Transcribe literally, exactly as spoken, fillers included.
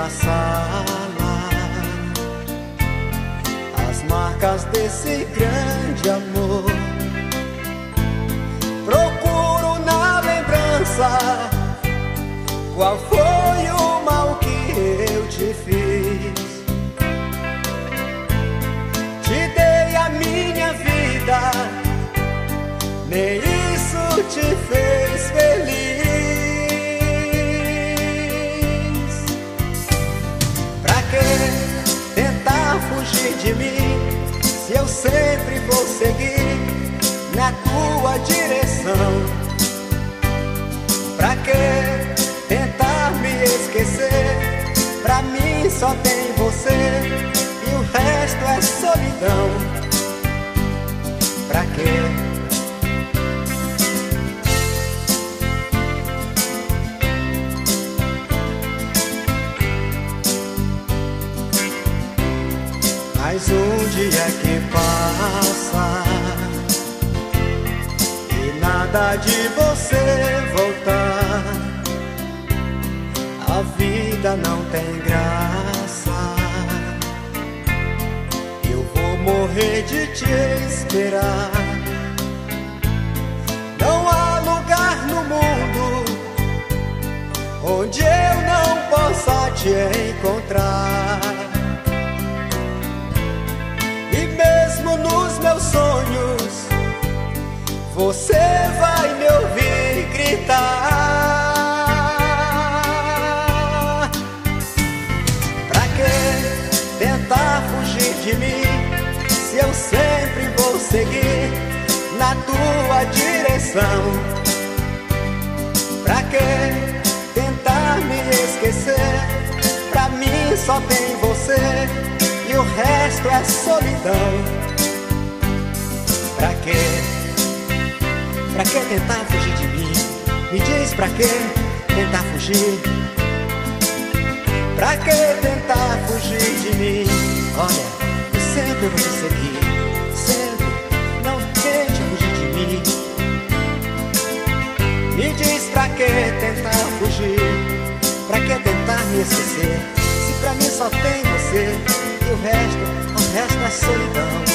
da sala as marcas desse grande amor. Procuro na lembrança qual foi o mal que eu te fiz. Te dei a minha vida, nem isso te fez feliz. Pra que tentar fugir de mim, se eu sempre vou seguir na tua direção? Pra que tentar me esquecer? Pra mim só tem você e o resto é solidão. Pra quê? Mais um dia que passa e nada de você voltar. A vida não tem graça, eu vou morrer de te esperar. Não há lugar no mundo onde eu não possa te encontrar. E mesmo nos meus sonhos você vai me ouvir gritar. Tentar fugir de mim, se eu sempre vou seguir na tua direção? Pra que tentar me esquecer? Pra mim só tem você e o resto é solidão. Pra que? Pra que tentar fugir de mim? Me diz pra que tentar fugir? Pra que tentar fugir de mim? Olha, eu sempre vou te seguir, sempre, não tente fugir de mim. Me diz pra que tentar fugir? Pra que tentar me esquecer? Se pra mim só tem você e o resto, o resto é solidão.